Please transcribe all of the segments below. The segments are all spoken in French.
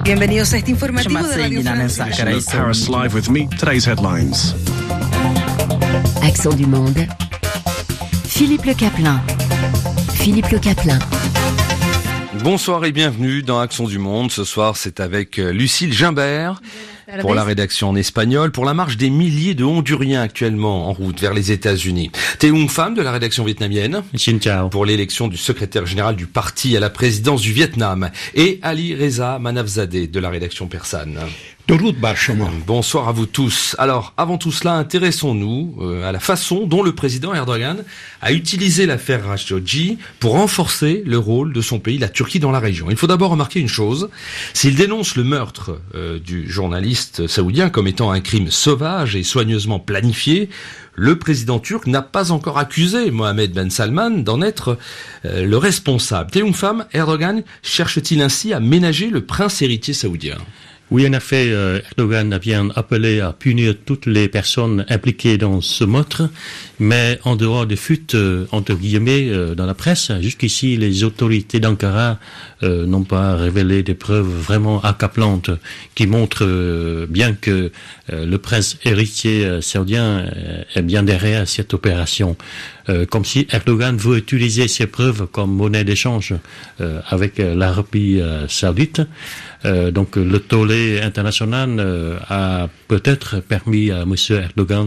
Bienvenidos a este informativo de Radio France. Paris Live with me. Today's headlines. Accent du monde. Philippe Le Caplin. Philippe Le Caplin. Bonsoir et bienvenue dans Accent du Monde. Ce soir, c'est avec Lucille Gimbert pour la rédaction en espagnol, pour la marche des milliers de Honduriens actuellement en route vers les États-Unis. Théoung Pham de la rédaction vietnamienne pour l'élection du secrétaire général du parti à la présidence du Vietnam et Ali Reza Manavzadeh de la rédaction persane. Bonsoir à vous tous. Alors, avant tout cela, intéressons-nous à la façon dont le président Erdogan a utilisé l'affaire Khashoggi pour renforcer le rôle de son pays, la Turquie, dans la région. Il faut d'abord remarquer une chose. S'il dénonce le meurtre du journaliste saoudien comme étant un crime sauvage et soigneusement planifié, le président turc n'a pas encore accusé Mohamed Ben Salman d'en être le responsable. Théoung Pham, Erdogan cherche-t-il ainsi à ménager le prince héritier saoudien ? Oui, en effet, Erdogan vient appeler à punir toutes les personnes impliquées dans ce meurtre, mais en dehors des fuites, entre guillemets, dans la presse, jusqu'ici, les autorités d'Ankara n'ont pas révélé des preuves vraiment accablantes qui montrent bien que le prince héritier saoudien est bien derrière cette opération. Comme si Erdogan veut utiliser ces preuves comme monnaie d'échange avec l'Arabie saoudite. Donc le tollé international a peut-être permis à M. Erdogan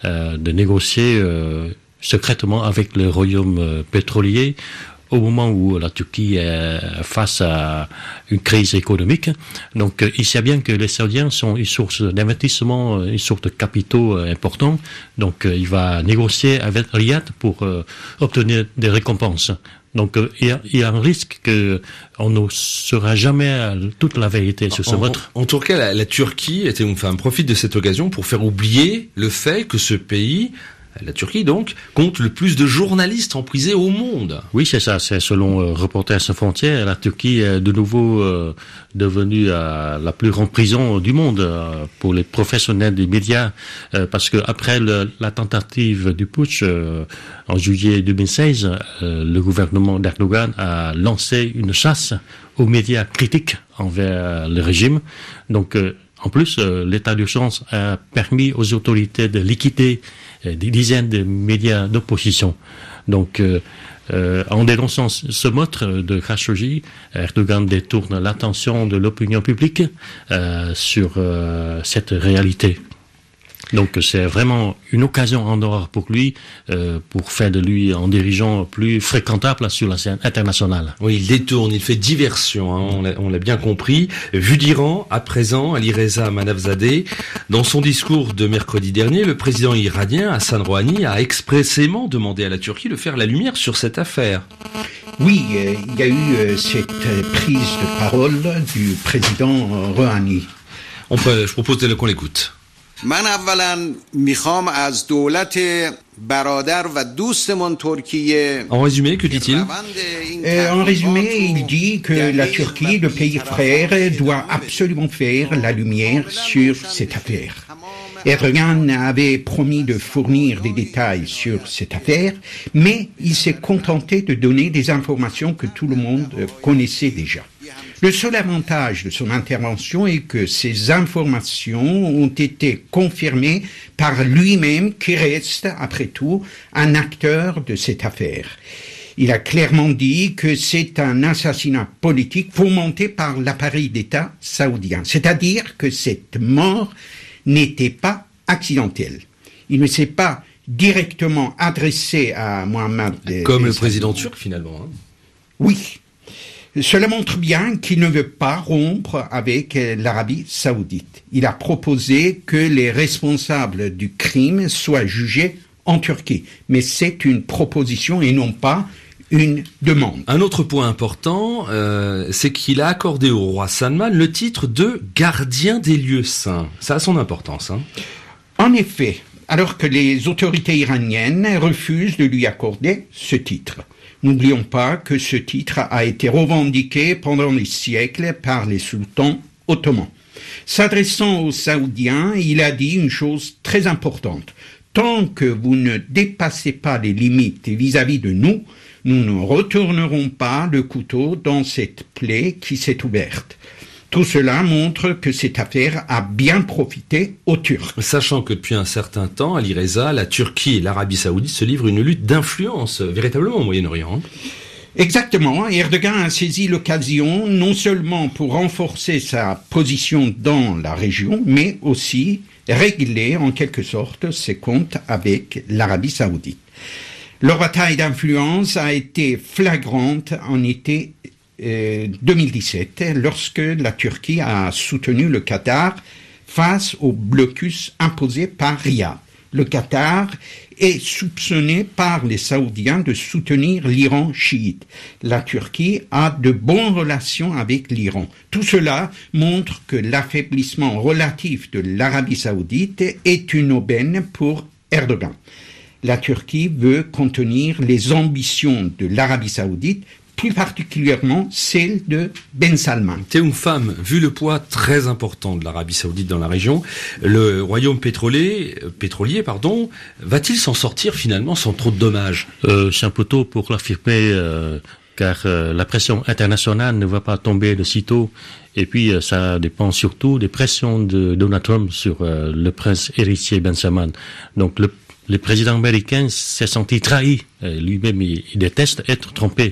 de négocier secrètement avec le royaume pétrolier au moment où la Turquie est face à une crise économique. Donc il sait bien que les Saoudiens sont une source d'investissement, une source de capitaux importants. Donc il va négocier avec Riyad pour obtenir des récompenses. Donc il y a un risque que on ne saura jamais toute la vérité sur ce meurtre. En tout cas, la Turquie, profite de cette occasion pour faire oublier le fait que ce pays, la Turquie donc, compte le plus de journalistes emprisés au monde. Oui, c'est ça. C'est selon Reporters sans frontières, la Turquie est de nouveau devenue la plus grande prison du monde pour les professionnels des médias, parce que après la tentative du putsch en juillet 2016, le gouvernement d'Erdogan a lancé une chasse aux médias critiques envers le régime. Donc, en plus, l'état d'urgence a permis aux autorités de liquider des dizaines de médias d'opposition. Donc, en dénonçant ce meurtre de Khashoggi, Erdogan détourne l'attention de l'opinion publique sur cette réalité. Donc c'est vraiment une occasion en or pour lui, pour faire de lui un dirigeant plus fréquentable sur la scène internationale. Oui, il détourne, il fait diversion, hein, on l'a bien compris. Vu d'Iran, à présent, Ali Reza Manavzadeh, dans son discours de mercredi dernier, le président iranien Hassan Rouhani a expressément demandé à la Turquie de faire la lumière sur cette affaire. Oui, il y a eu cette prise de parole du président Rouhani. Je propose qu'on l'écoute. من اولا میخوام از دولت برادر و دوستمون ترکیه. En résumé, que dit-il? En résumé, il dit que la Turquie, le pays frère, doit absolument faire la lumière sur cette affaire. Erdogan avait promis de fournir des détails sur cette affaire, mais il s'est contenté de donner des informations que tout le monde connaissait déjà. Le seul avantage de son intervention est que ces informations ont été confirmées par lui-même, qui reste, après tout, un acteur de cette affaire. Il a clairement dit que c'est un assassinat politique fomenté par l'appareil d'État saoudien. C'est-à-dire que cette mort n'était pas accidentelle. Il ne s'est pas directement adressé à Mohamed... Comme le président turc, finalement. Hein. Oui. Cela montre bien qu'il ne veut pas rompre avec l'Arabie saoudite. Il a proposé que les responsables du crime soient jugés en Turquie. Mais c'est une proposition et non pas une demande. Un autre point important, c'est qu'il a accordé au roi Salman le titre de gardien des lieux saints. Ça a son importance. Hein. En effet, alors que les autorités iraniennes refusent de lui accorder ce titre. N'oublions pas que ce titre a été revendiqué pendant des siècles par les sultans ottomans. S'adressant aux Saoudiens, il a dit une chose très importante. Tant que vous ne dépassez pas les limites vis-à-vis de nous, nous ne retournerons pas le couteau dans cette plaie qui s'est ouverte. Tout cela montre que cette affaire a bien profité aux Turcs. Sachant que depuis un certain temps, Ali Reza, la Turquie et l'Arabie Saoudite se livrent une lutte d'influence véritablement au Moyen-Orient. Exactement. Erdogan a saisi l'occasion non seulement pour renforcer sa position dans la région, mais aussi régler en quelque sorte ses comptes avec l'Arabie Saoudite. Leur bataille d'influence a été flagrante en été 2017, lorsque la Turquie a soutenu le Qatar face au blocus imposé par Riyad. Le Qatar est soupçonné par les Saoudiens de soutenir l'Iran chiite. La Turquie a de bonnes relations avec l'Iran. Tout cela montre que l'affaiblissement relatif de l'Arabie Saoudite est une aubaine pour Erdogan. La Turquie veut contenir les ambitions de l'Arabie Saoudite, plus particulièrement celle de Ben Salman. Théoum Pham, vu le poids très important de l'Arabie Saoudite dans la région, le royaume pétrolier, va-t-il s'en sortir finalement sans trop de dommages ? C'est un peu tôt pour l'affirmer, car la pression internationale ne va pas tomber de sitôt. Et puis ça dépend surtout des pressions de Donald Trump sur le prince héritier Ben Salman. Donc le président américain s'est senti trahi. Lui-même, il déteste être trompé.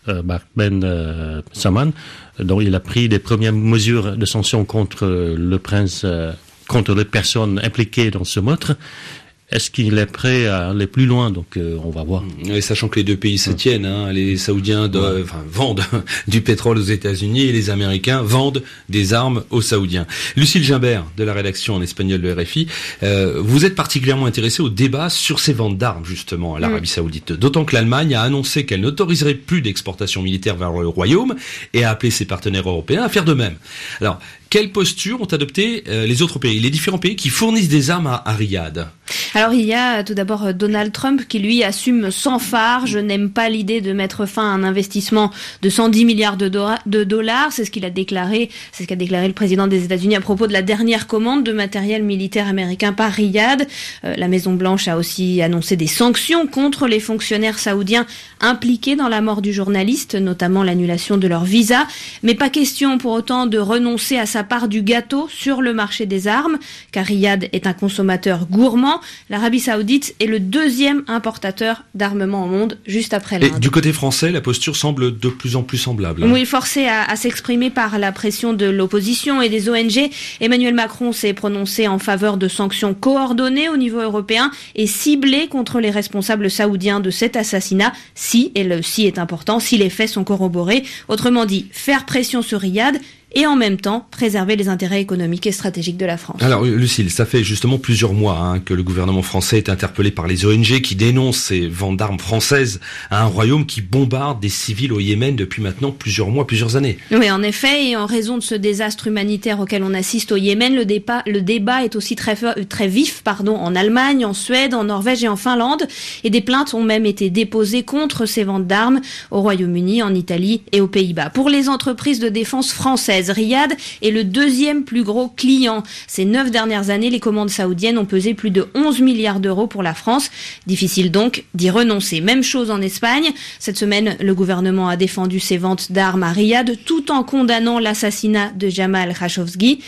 Ben Salman, donc il a pris des premières mesures de sanctions contre le prince, contre les personnes impliquées dans ce meurtre. Est-ce qu'il est prêt à aller plus loin? Donc on va voir. Et sachant que les deux pays se tiennent, les Saoudiens vendent du pétrole aux États-Unis et les Américains vendent des armes aux Saoudiens. Lucille Gimbert, de la rédaction en espagnol de RFI, vous êtes particulièrement intéressée au débat sur ces ventes d'armes justement à l'Arabie Saoudite. D'autant que l'Allemagne a annoncé qu'elle n'autoriserait plus d'exportation militaire vers le Royaume et a appelé ses partenaires européens à faire de même. Alors, quelle posture ont adopté les autres pays, les différents pays qui fournissent des armes à Riyad? Alors il y a tout d'abord Donald Trump qui lui assume sans phare: je n'aime pas l'idée de mettre fin à un investissement de 110 milliards de dollars. C'est ce qu'a déclaré le président des États-Unis à propos de la dernière commande de matériel militaire américain par Riyad. La Maison-Blanche a aussi annoncé des sanctions contre les fonctionnaires saoudiens impliqués dans la mort du journaliste, notamment l'annulation de leur visa. Mais pas question pour autant de renoncer à sa part du gâteau sur le marché des armes, car Riyad est un consommateur gourmand. L'Arabie Saoudite est le deuxième importateur d'armement au monde, juste après l'Inde. Et du côté français, la posture semble de plus en plus semblable. Oui, forcé à s'exprimer par la pression de l'opposition et des ONG, Emmanuel Macron s'est prononcé en faveur de sanctions coordonnées au niveau européen et ciblées contre les responsables saoudiens de cet assassinat, et le si est important, si les faits sont corroborés. Autrement dit, faire pression sur Riyad et en même temps préserver les intérêts économiques et stratégiques de la France. Alors Lucille, ça fait justement plusieurs mois que le gouvernement français est interpellé par les ONG qui dénoncent ces ventes d'armes françaises à un royaume qui bombarde des civils au Yémen depuis maintenant plusieurs mois, plusieurs années. Oui, en effet, et en raison de ce désastre humanitaire auquel on assiste au Yémen, le débat est aussi très vif en Allemagne, en Suède, en Norvège et en Finlande, et des plaintes ont même été déposées contre ces ventes d'armes au Royaume-Uni, en Italie et aux Pays-Bas. Pour les entreprises de défense françaises, Riyad est le deuxième plus gros client. Ces 9 dernières années, les commandes saoudiennes ont pesé plus de 11 milliards d'euros pour la France. Difficile donc d'y renoncer. Même chose en Espagne. Cette semaine, le gouvernement a défendu ses ventes d'armes à Riyad tout en condamnant l'assassinat de Jamal Khashoggi,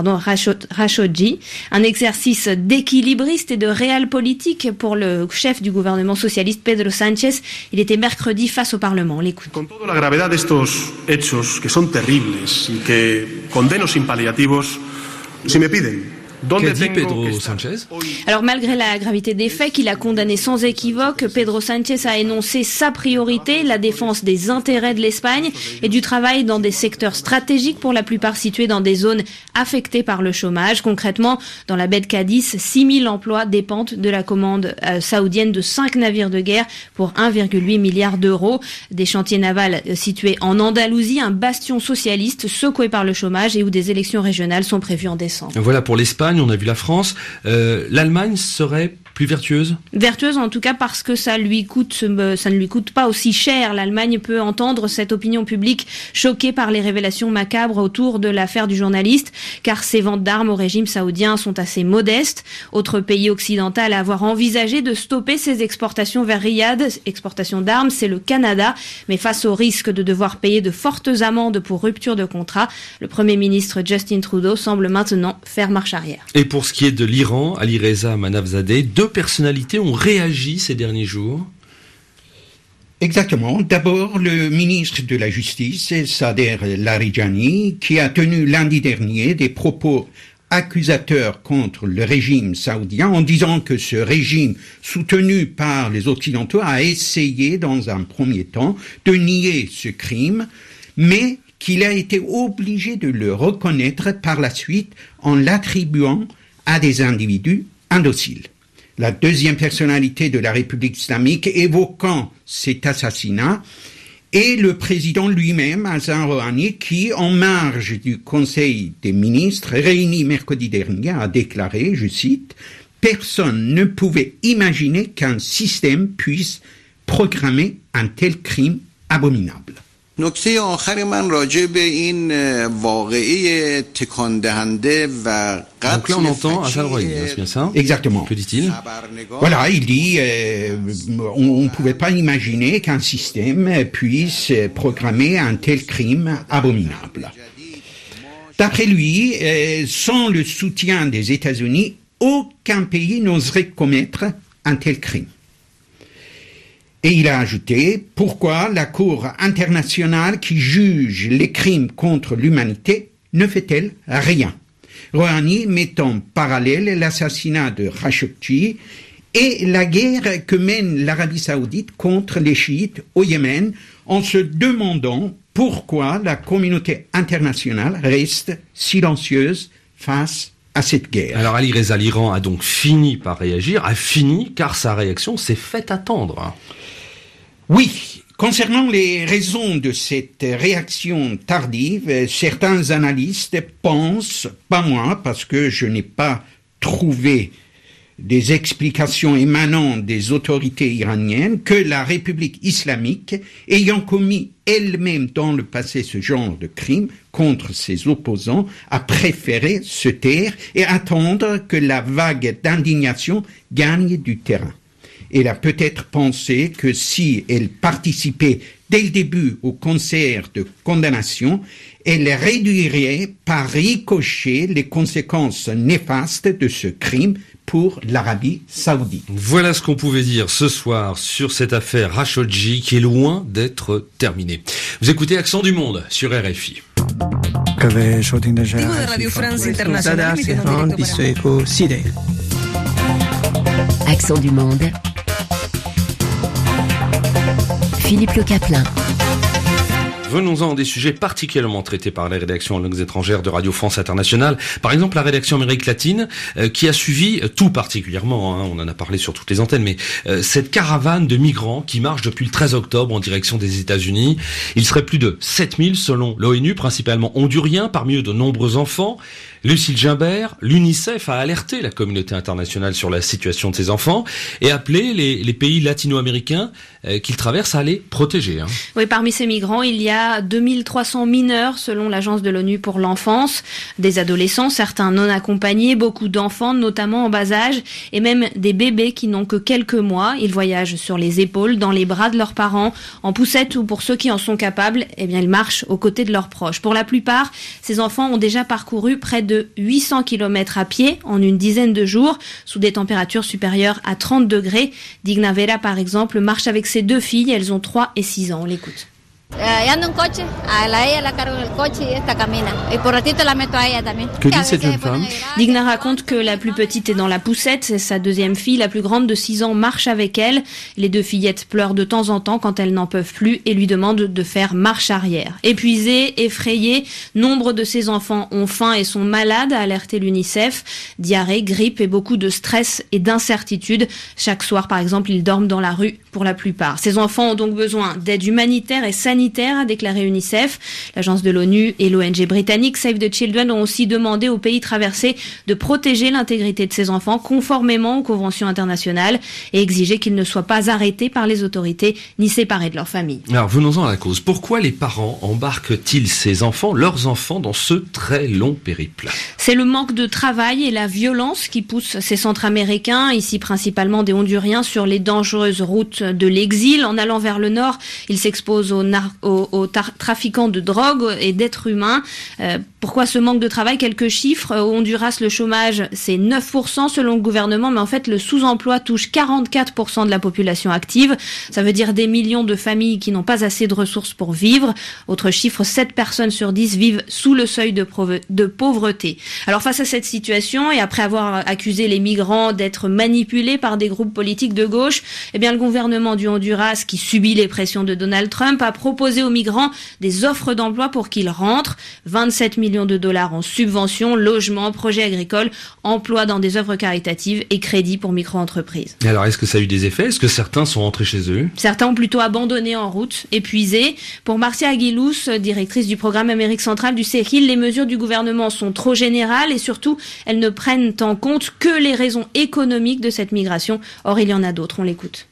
un exercice d'équilibriste et de realpolitik pour le chef du gouvernement socialiste Pedro Sánchez. Il était mercredi face au Parlement. On l'écoute. Con toda la gravedad de estos hechos que son terribles y que condeno sin paliativos, si me piden. Qu'a dit Pedro Sánchez? Alors malgré la gravité des faits qu'il a condamné sans équivoque, Pedro Sánchez a énoncé sa priorité, la défense des intérêts de l'Espagne et du travail dans des secteurs stratégiques, pour la plupart situés dans des zones affectées par le chômage. Concrètement, dans la baie de Cadiz, 6000 emplois dépendent de la commande saoudienne de 5 navires de guerre pour 1,8 milliard d'euros. Des chantiers navals situés en Andalousie, un bastion socialiste secoué par le chômage et où des élections régionales sont prévues en décembre. Voilà pour l'Espagne. On a vu la France. L'Allemagne serait Plus vertueuse ? Vertueuse en tout cas parce que ça ne lui coûte pas aussi cher. L'Allemagne peut entendre cette opinion publique choquée par les révélations macabres autour de l'affaire du journaliste, car ses ventes d'armes au régime saoudien sont assez modestes. Autre pays occidental à avoir envisagé de stopper ses exportations vers Riyad, exportations d'armes, c'est le Canada. Mais face au risque de devoir payer de fortes amendes pour rupture de contrat, le Premier ministre Justin Trudeau semble maintenant faire marche arrière. Et pour ce qui est de l'Iran, Alireza Manavzadeh, 2 personnalités ont réagi ces derniers jours. Exactement. D'abord, le ministre de la Justice, Sader Larijani, qui a tenu lundi dernier des propos accusateurs contre le régime saoudien en disant que ce régime, soutenu par les Occidentaux, a essayé dans un premier temps de nier ce crime, mais qu'il a été obligé de le reconnaître par la suite en l'attribuant à des individus indociles. La deuxième personnalité de la République islamique évoquant cet assassinat est le président lui-même, Hassan Rouhani, qui, en marge du Conseil des ministres réuni mercredi dernier, a déclaré, je cite, « Personne ne pouvait imaginer qu'un système puisse programmer un tel crime abominable. » نکته آخر من راجع به این واقعه تکان دهنده و قتل Exactement. Que dit-il? Voilà, il dit on ne pouvait pas imaginer qu'un système puisse programmer un tel crime abominable. D'après lui, sans le soutien des États-Unis, aucun pays n'oserait commettre un tel crime. Et il a ajouté, pourquoi la Cour internationale qui juge les crimes contre l'humanité ne fait-elle rien? Rouhani met en parallèle l'assassinat de Khashoggi et la guerre que mène l'Arabie saoudite contre les chiites au Yémen en se demandant pourquoi la communauté internationale reste silencieuse face à cette guerre. Alors Alireza, l'Iran a donc fini par réagir, car sa réaction s'est faite attendre. Oui, concernant les raisons de cette réaction tardive, certains analystes pensent, pas moi, parce que je n'ai pas trouvé des explications émanant des autorités iraniennes, que la République islamique, ayant commis elle-même dans le passé ce genre de crime contre ses opposants, a préféré se taire et attendre que la vague d'indignation gagne du terrain. Elle a peut-être pensé que si elle participait dès le début au concert de condamnation, elle réduirait par ricochet les conséquences néfastes de ce crime pour l'Arabie saoudite. Voilà ce qu'on pouvait dire ce soir sur cette affaire Khashoggi qui est loin d'être terminée. Vous écoutez Accent du Monde sur RFI. Accent du Monde. Philippe Le Caplin. Venons-en des sujets particulièrement traités par les rédactions en langues étrangères de Radio France Internationale. Par exemple, la rédaction Amérique latine, qui a suivi tout particulièrement, on en a parlé sur toutes les antennes, mais cette caravane de migrants qui marche depuis le 13 octobre en direction des États-Unis. Il serait plus de 7000 selon l'ONU, principalement honduriens, parmi eux de nombreux enfants. Lucille Gimbert, l'UNICEF a alerté la communauté internationale sur la situation de ces enfants et appelé les pays latino-américains qu'ils traversent à les protéger. Oui, parmi ces migrants, il y a 2300 mineurs selon l'Agence de l'ONU pour l'enfance, des adolescents, certains non accompagnés, beaucoup d'enfants, notamment en bas âge, et même des bébés qui n'ont que quelques mois. Ils voyagent sur les épaules, dans les bras de leurs parents, en poussette ou pour ceux qui en sont capables, ils marchent aux côtés de leurs proches. Pour la plupart, ces enfants ont déjà parcouru près de 800 km à pied en une dizaine de jours, sous des températures supérieures à 30 degrés. Digna Vera, par exemple, marche avec ses 2 filles. Elles ont 3 et 6 ans. On l'écoute. Que dit cette jeune femme? Digna raconte que la plus petite est dans la poussette, c'est sa deuxième fille, la plus grande de 6 ans marche avec elle. Les 2 fillettes pleurent de temps en temps quand elles n'en peuvent plus et lui demandent de faire marche arrière. Épuisés, effrayés, nombre de ces enfants ont faim et sont malades, a alerté l'UNICEF. Diarrhée, grippe et beaucoup de stress et d'incertitude. Chaque soir, par exemple, ils dorment dans la rue pour la plupart. Ces enfants ont donc besoin d'aide humanitaire et sanitaire humanitaire, a déclaré UNICEF. L'agence de l'ONU et l'ONG britannique Save the Children ont aussi demandé aux pays traversés de protéger l'intégrité de ces enfants conformément aux conventions internationales et exiger qu'ils ne soient pas arrêtés par les autorités ni séparés de leur famille. Alors venons-en à la cause. Pourquoi les parents embarquent-ils leurs enfants dans ce très long périple? C'est le manque de travail et la violence qui poussent ces Centra-Américains, ici principalement des Honduriens, sur les dangereuses routes de l'exil. En allant vers le nord, ils s'exposent aux trafiquants de drogue et d'êtres humains. Pourquoi ce manque de travail? Quelques chiffres. Au Honduras, le chômage, c'est 9% selon le gouvernement, mais en fait, le sous-emploi touche 44% de la population active. Ça veut dire des millions de familles qui n'ont pas assez de ressources pour vivre. Autre chiffre, 7 personnes sur 10 vivent sous le seuil de pauvreté. Alors face à cette situation et après avoir accusé les migrants d'être manipulés par des groupes politiques de gauche, eh bien le gouvernement du Honduras, qui subit les pressions de Donald Trump, a proposé aux migrants des offres d'emploi pour qu'ils rentrent. 27 millions de dollars en subventions, logements, projets agricoles, emplois dans des œuvres caritatives et crédits pour micro-entreprises. Et alors, est-ce que ça a eu des effets? Est-ce que certains sont rentrés chez eux? Certains ont plutôt abandonné en route, épuisés. Pour Marcia Aguiluz, directrice du programme Amérique centrale du CERIL, les mesures du gouvernement sont trop générales et surtout, elles ne prennent en compte que les raisons économiques de cette migration. Or, il y en a d'autres, on l'écoute.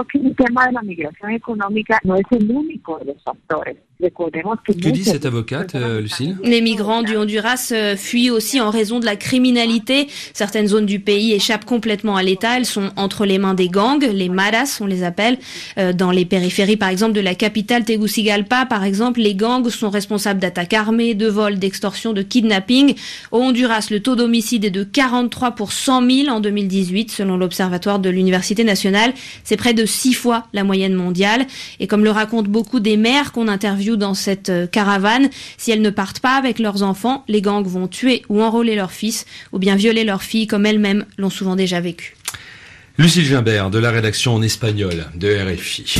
Que dit cette avocate, Lucille? Les migrants du Honduras fuient aussi en raison de la criminalité. Certaines zones du pays échappent complètement à l'État. Elles sont entre les mains des gangs, les maras, on les appelle. Dans les périphéries, par exemple, de la capitale Tegucigalpa, par exemple, les gangs sont responsables d'attaques armées, de vols, d'extorsions, de kidnapping. Au Honduras, le taux d'homicide est de 43 pour 100 000 en 2018, selon l'Observatoire de l'Université nationale. C'est près de 6 fois la moyenne mondiale. Et comme le racontent beaucoup des mères qu'on interviewe dans cette caravane, si elles ne partent pas avec leurs enfants, les gangs vont tuer ou enrôler leurs fils ou bien violer leurs filles comme elles-mêmes l'ont souvent déjà vécu. Lucille Gimbert de la rédaction en espagnol de RFI.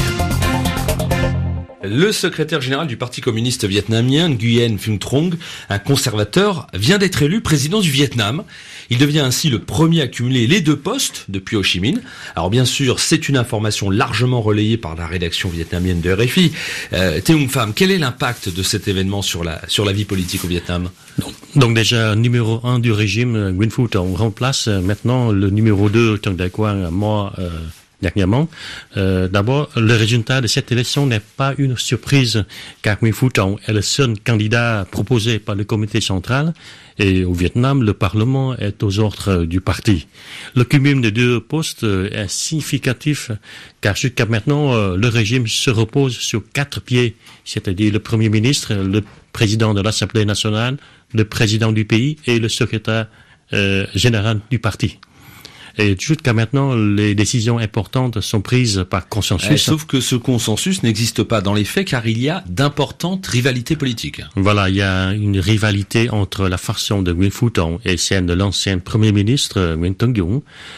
Le secrétaire général du Parti communiste vietnamien, Nguyen Phuong Trong, un conservateur, vient d'être élu président du Vietnam. Il devient ainsi le premier à cumuler les 2 postes depuis Ho Chi Minh. Alors bien sûr, c'est une information largement relayée par la rédaction vietnamienne de RFI. Théung Pham, quel est l'impact de cet événement sur la vie politique au Vietnam? Donc déjà, numéro 1 du régime, Nguyen Phu Trong remplace maintenant le numéro 2, Trong Dai Quang, mort dernièrement. D'abord, le résultat de cette élection n'est pas une surprise, car Nguyen Phu Trong est le seul candidat proposé par le comité central, et au Vietnam, le Parlement est aux ordres du parti. Le cumul des 2 postes est significatif, car jusqu'à maintenant, le régime se repose sur 4 pieds, c'est-à-dire le Premier ministre, le président de l'Assemblée nationale, le président du pays et le secrétaire général du parti. Et jusqu'à maintenant, les décisions importantes sont prises par consensus. Sauf que ce consensus n'existe pas dans les faits, car il y a d'importantes rivalités politiques. Voilà, il y a une rivalité entre la faction de Nguyen Phu Trong et celle de l'ancien Premier ministre Nguyen Thanh Duong.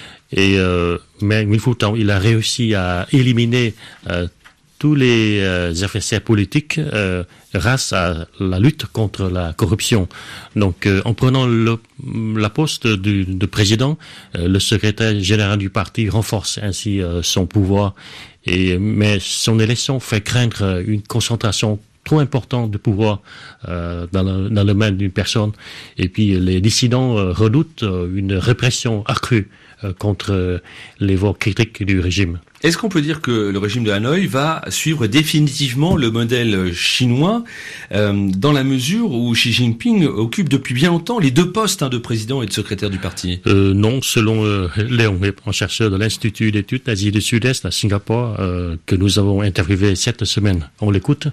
Mais Nguyen Phu Trong, il a réussi à éliminer tous les adversaires politiques grâce à la lutte contre la corruption. Donc, en prenant la poste de président, le secrétaire général du parti renforce ainsi son pouvoir. Mais son élection fait craindre une concentration trop importante de pouvoir dans le main d'une personne. Et puis, les dissidents redoutent une répression accrue contre les voix critiques du régime. Est-ce qu'on peut dire que le régime de Hanoï va suivre définitivement le modèle chinois dans la mesure où Xi Jinping occupe depuis bien longtemps les 2 postes de président et de secrétaire du parti? Non, selon Léon Webb, un chercheur de l'Institut d'études Asie du Sud-Est à Singapour, que nous avons interviewé cette semaine. On l'écoute?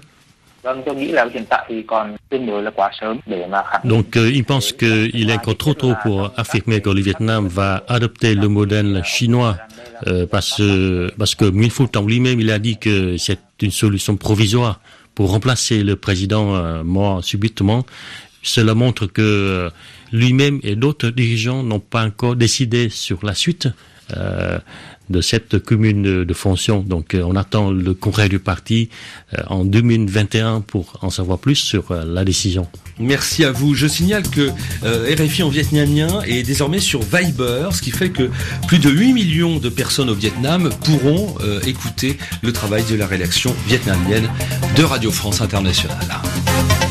Donc, il pense qu'il est encore trop tôt pour affirmer que le Vietnam va adopter le modèle chinois, parce que Nguyen Phu Trong lui-même, il a dit que c'est une solution provisoire pour remplacer le président mort subitement. Cela montre que lui-même et d'autres dirigeants n'ont pas encore décidé sur la suite de cette commune de fonction. Donc on attend le congrès du parti en 2021 pour en savoir plus sur la décision. Merci à vous. Je signale que RFI en vietnamien est désormais sur Viber, ce qui fait que plus de 8 millions de personnes au Vietnam pourront écouter le travail de la rédaction vietnamienne de Radio France Internationale.